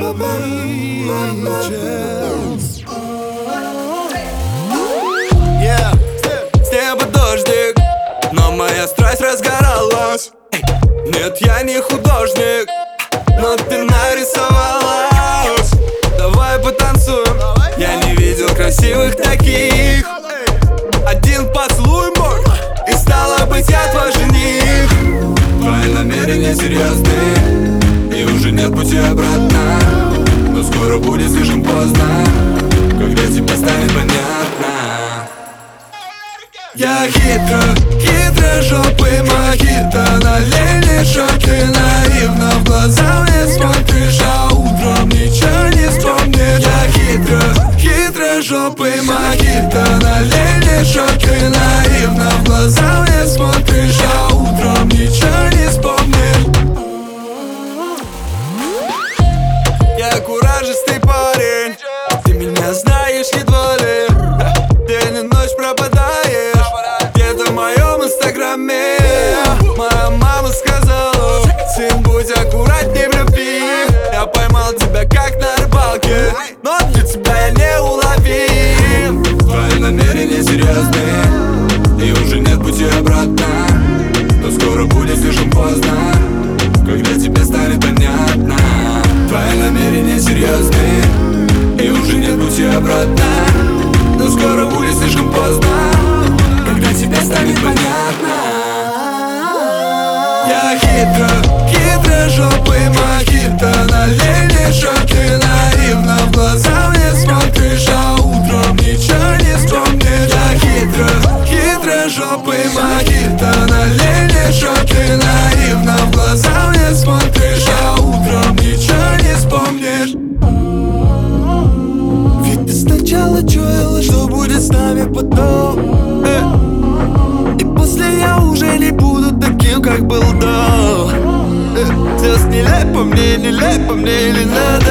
С неба дождик, но моя страсть разгоралась. Нет, я не художник, но ты нарисовалась. Давай потанцуем, я не видел красивых таких. Один поцелуй мой, и стало быть, я твой жених. Твои намерения серьезные, и уже нет пути обратно. Но скоро будет слишком поздно, когда тебе станет понятно. Я хитро жопой мохито, налей мне шот. Ты наивно в глаза мне смотришь, а утром ничего не вспомнишь. Я хитро жопой мохито, налей мне шот. Ты наивно в глаза мне смотришь, а утром ничего не вспомнишь. Я куражистый парень, ты меня знаешь едва ли. День и ночь пропадаешь где-то в моем инстаграме. Моя мама сказала: сын, будь аккуратней в любви. Я поймал тебя как на рыбалке, но для тебя я не уловим. Твои намерения серьезные, и уже нет пути обратно. Но скоро будет слишком поздно, когда тебе станет понятно. Твои намерения серьезные, и уже нет пути обратно. Но скоро будет слишком поздно, когда тебе станет понятно. Я хитро жопой мохито, налей мне шот. Ты наивно в глаза мне смотришь, а утром ничего не вспомнишь. Я хитро жопой мохито, налей мне шот. Ты наивно в глаза мне смотришь, а утром ничего не вспомнишь. Ведь ты сначала чуяла, что будет с нами потом. И после я уже не буду таким, как был до. Сейчас нелепо мне или надо.